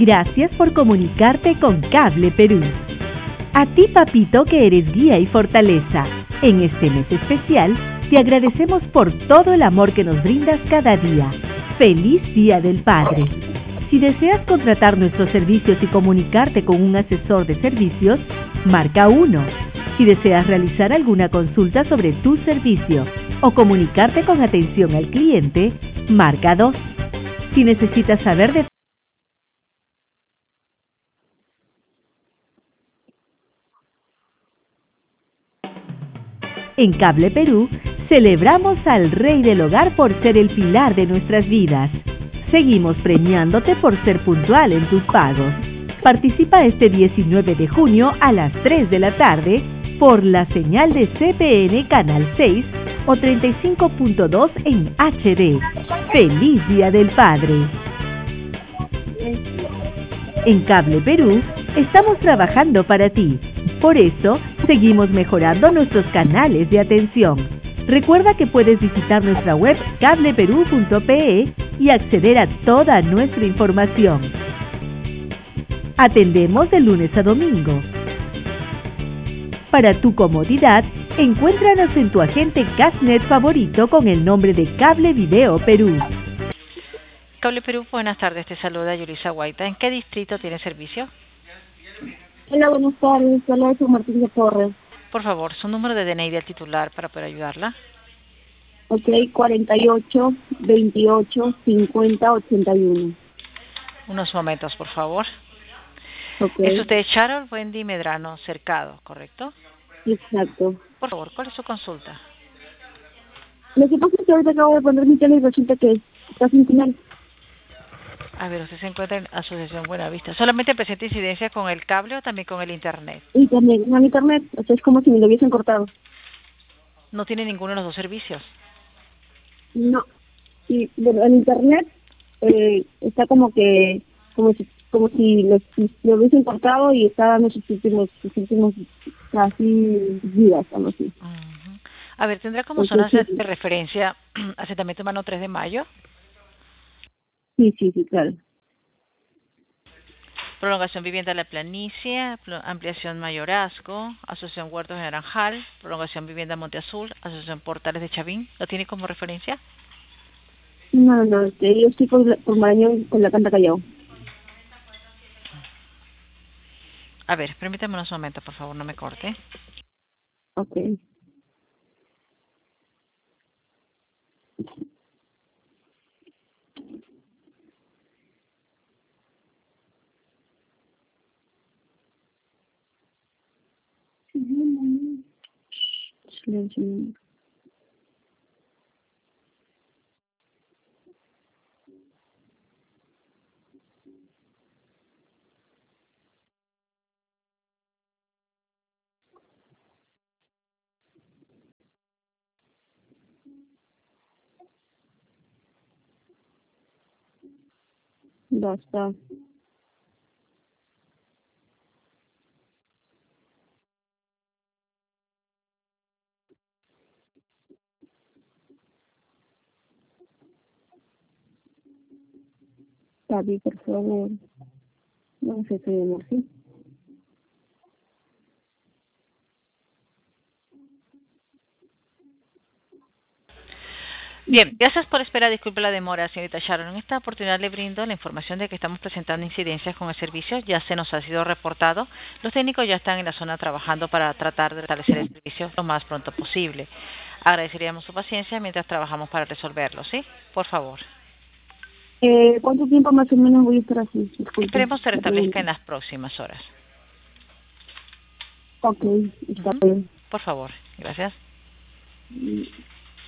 Gracias por comunicarte con Cable Perú. A ti, papito, que eres guía y fortaleza. En este mes especial, te agradecemos por todo el amor que nos brindas cada día. ¡Feliz Día del Padre! Si deseas contratar nuestros servicios y comunicarte con un asesor de servicios, marca 1. Si deseas realizar alguna consulta sobre tu servicio o comunicarte con atención al cliente, marca 2. Si necesitas saber de En Cable Perú, celebramos al Rey del Hogar por ser el pilar de nuestras vidas. Seguimos premiándote por ser puntual en tus pagos. Participa este 19 de junio a las 3 de la tarde por la señal de CPN Canal 6 o 35.2 en HD. ¡Feliz Día del Padre! En Cable Perú, estamos trabajando para ti. Por eso, seguimos mejorando nuestros canales de atención. Recuerda que puedes visitar nuestra web cableperú.pe y acceder a toda nuestra información. Atendemos de lunes a domingo. Para tu comodidad, encuéntranos en tu agente Cashnet favorito con el nombre de Cable Video Perú. Cable Perú, buenas tardes, te saluda Yulisa Guaita. ¿En qué distrito tiene servicio? Hola, buenas tardes. Hola, soy Martín de Torres. Por favor, su número de DNI del titular para poder ayudarla. Ok, 48 28 50 81. Unos momentos, por favor. Okay. Es usted Charol Wendy Medrano Cercado, ¿correcto? Exacto. Por favor, ¿cuál es su consulta? Lo que pasa es que ahorita acabo de poner mi tele y resulta que está sin señal. A ver, usted se encuentra en Asociación Buenavista. ¿Solamente presenta incidencia con el cable o también con el internet? Internet, no internet. O sea, es como si me lo hubiesen cortado. ¿No tiene ninguno de los dos servicios? No. Y bueno, el internet está como si lo hubiesen cortado y está en sus últimos casi días, algo así. A ver, ¿tendrá como zonas de referencia asentamiento humano 3 de mayo? Sí, claro. Prolongación Vivienda La Planicie, Ampliación Mayorazgo, Asociación Huertos de Naranjal, Prolongación Vivienda Monte Azul, Asociación Portales de Chavín. ¿Lo tiene como referencia? No, yo estoy por Marañón con la Canta Callao. A ver, permítame unos momentos, por favor, no me corte. Ok. Silencio. Basta. Tabi, por favor. No sé qué amor, ¿sí? Bien, gracias por esperar. Disculpe la demora, señorita Sharon. En esta oportunidad le brindo la información de que estamos presentando incidencias con el servicio. Ya se nos ha sido reportado. Los técnicos ya están en la zona trabajando para tratar de restablecer el servicio lo más pronto posible. Agradeceríamos su paciencia mientras trabajamos para resolverlo, ¿sí? Por favor. ¿Cuánto tiempo más o menos voy a estar así? Disculpe. Esperemos se restablezca en las próximas horas. Ok, está bien. Por favor, gracias.